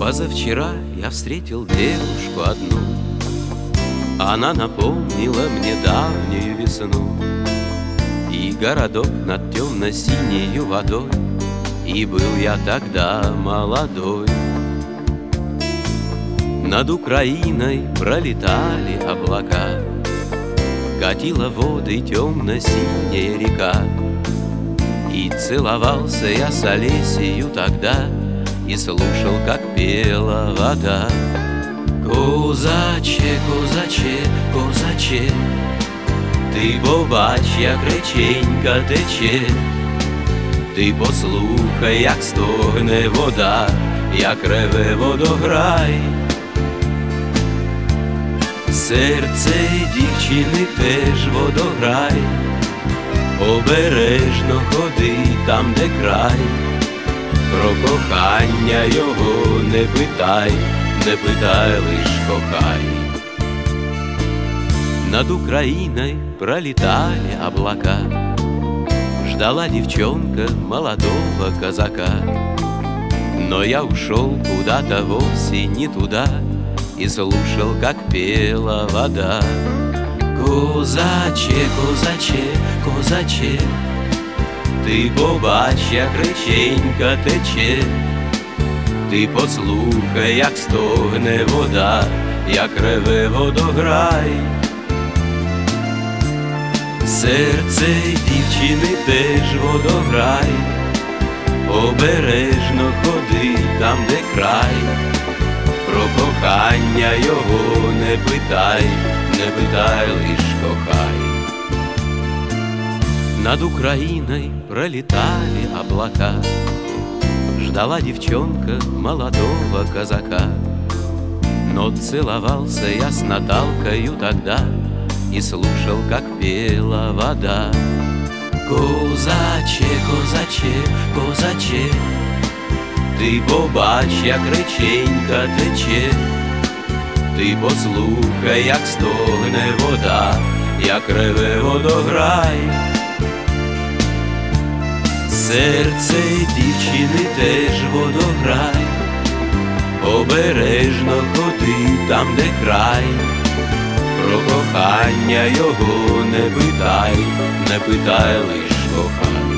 Позавчера я встретил девушку одну. Она напомнила мне давнюю весну и городок над темно-синею водой. И был я тогда молодой. Над Украиной пролетали облака, катила воды темно-синяя река. И целовался я с Олесею тогда, и слушал, как пела вода. Козаче, козаче, козаче, ти побач, як реченька тече. Ти послухай, як стогне вода, як реве водограй. Серце дівчини теж водограй. Обережно ходи там, де край. Про кохання його не питай, не питай, лиш кохай. Над Украиной пролетали облака, ждала девчонка молодого казака. Но я ушел куда-то вовсе не туда и слушал, как пела вода. Козаче, козаче, козаче, ти побач, як реченька тече. Ти послухай, як стогне вода, як реве водограй. Серце дівчини теж водограй. Обережно ходи там, де край. Про кохання його не питай, не питай, лиш кохай. Над Украиной пролетали облака, ждала девчонка молодого казака. Но целовался я с Наталкою тогда и слушал, как пела вода. Козаче, козаче, козаче, ти побач, як реченька тече. Ти послухай, як стогне вода, як реве водограй. Серце дівчини теж водограй. Обережно ходи там, де край. Про кохання його не питай, не питай, лиш кохай.